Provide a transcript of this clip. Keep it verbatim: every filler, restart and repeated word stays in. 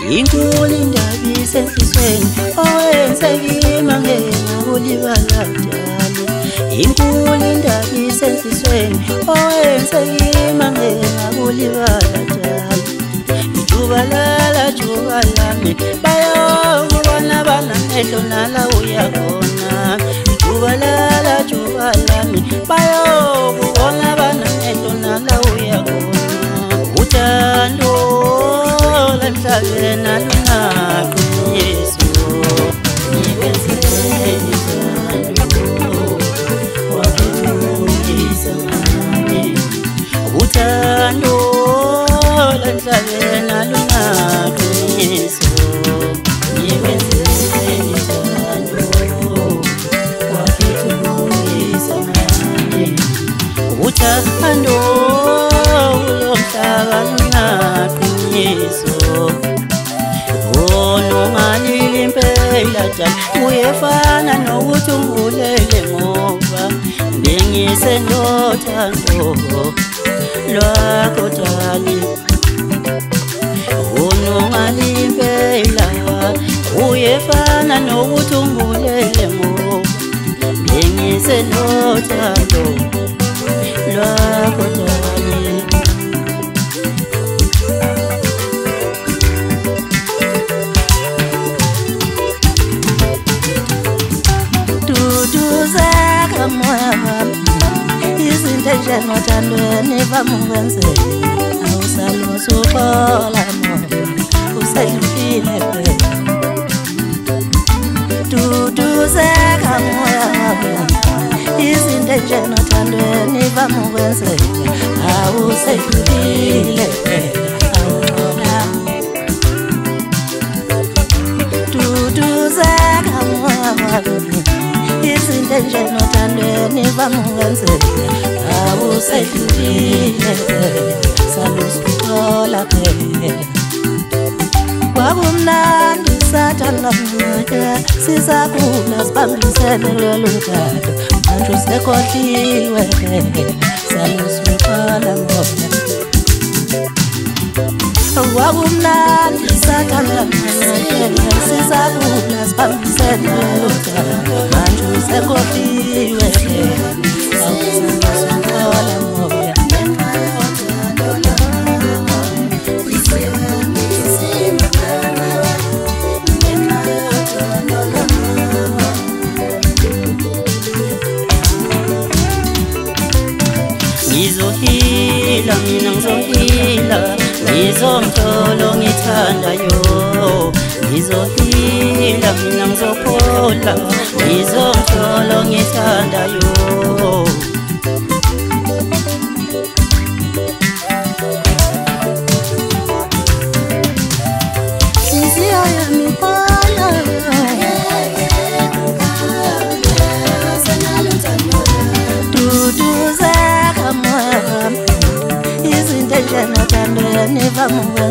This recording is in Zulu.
inkulu indaba isenhlizweni owenze kimi ngengakulibala njalo. Inkulu indaba isenhlizweni owenze kimi ngengakulibala njalo. Jubalala jubalami bayakubona banamehlo nala uyakhona. Jubalala jubalami bayakubona banamehlo nala uyakhona. Uthando lemhlabeni alunakho Yesu, ngikwenzele uthando wakhethulisa ngami. Uthando lemhlabeni alunakho Yesu, ngikwenzele uthando wakhethulisa ngami. Uthando lomhlaba alunakho Yesu, ungalili impela njalo uyefana nokuthi ungulele ngoba bengisenothando lwakho dali. Ungalili impela uyefana nokuthi ungulele ngoba bengisenothando lwakho dali. Moya wami izinto enjenothandweni vamungenzela awusalusa uxola moya usayifile phela. Duduzeka moya wami izinto enjenothandweni vamungenzela awusayifile phela. Duduzeka moya wami izinto enjenothandweni vamungenzela awusedlulile salusa uxola phela. Kwakumnandi sathanda moya sisakhula sibambisene lolu thando manje usekhohliwe phela salusa uxola moya. Kwakumnandi sathanda moya sisakhula sibambisene lolu thando manje usekhohliwe phela salusa uxola moya. Ngizohila mina ngizohila ngizomtholo ngithandayo. Ngizohila mina ngizophola ngizomtholo ngithandayo. Inhliziyo yami ikhona duduzeka moya wami izinto enjenothandweni vamungenzela